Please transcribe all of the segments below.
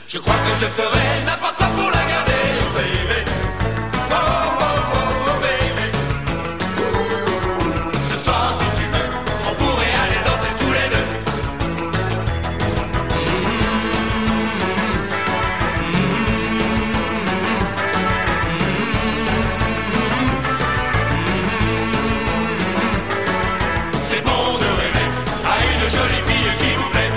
Je crois que je ferai n'importe quoi pour la garder, oh baby. Oh, oh, oh, oh baby. Ce soir si tu veux, on pourrait aller danser tous les deux. C'est bon de rêver à une jolie fille qui vous plaît.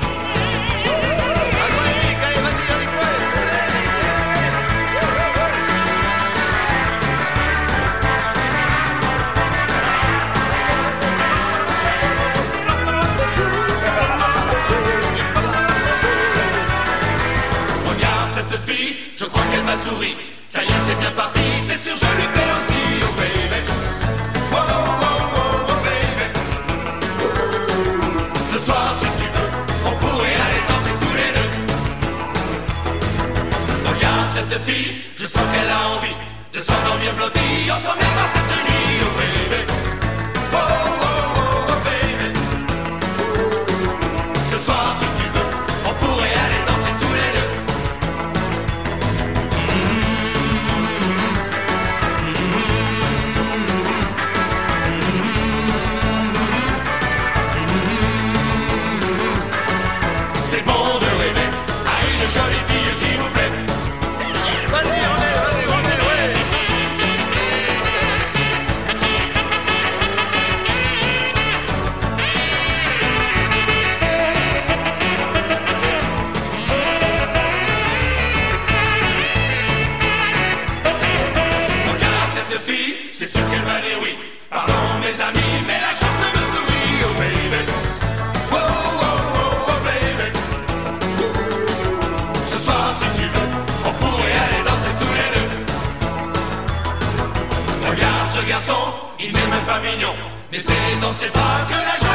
Cette fille, je crois qu'elle m'a souri. Ça y est, c'est bien parti, c'est sûr, je lui plais aussi, oh baby. Oh, oh, oh, oh, oh baby. Ce soir, si tu veux, on pourrait aller danser tous les deux. Regarde cette fille, je sens qu'elle a envie de s'endormir blottie entre mes bras cette nuit, oh baby. Oh, oh, oh, oh baby. Ce soir, si tu veux, on pourrait aller danser tous les deux. C'est bon de rêver à une jolie fille qui vous plaît. Vas-y, on est, ouais. Regarde cette fille, c'est sûr qu'elle va dire oui. Pardon mes amis, mais la chance me sourit, oh baby. Oh, oh, oh, oh baby. Ce soir si tu veux, on pourrait aller danser tous les deux. Regarde ce garçon, il n'est même pas mignon, mais c'est dans ses bras que la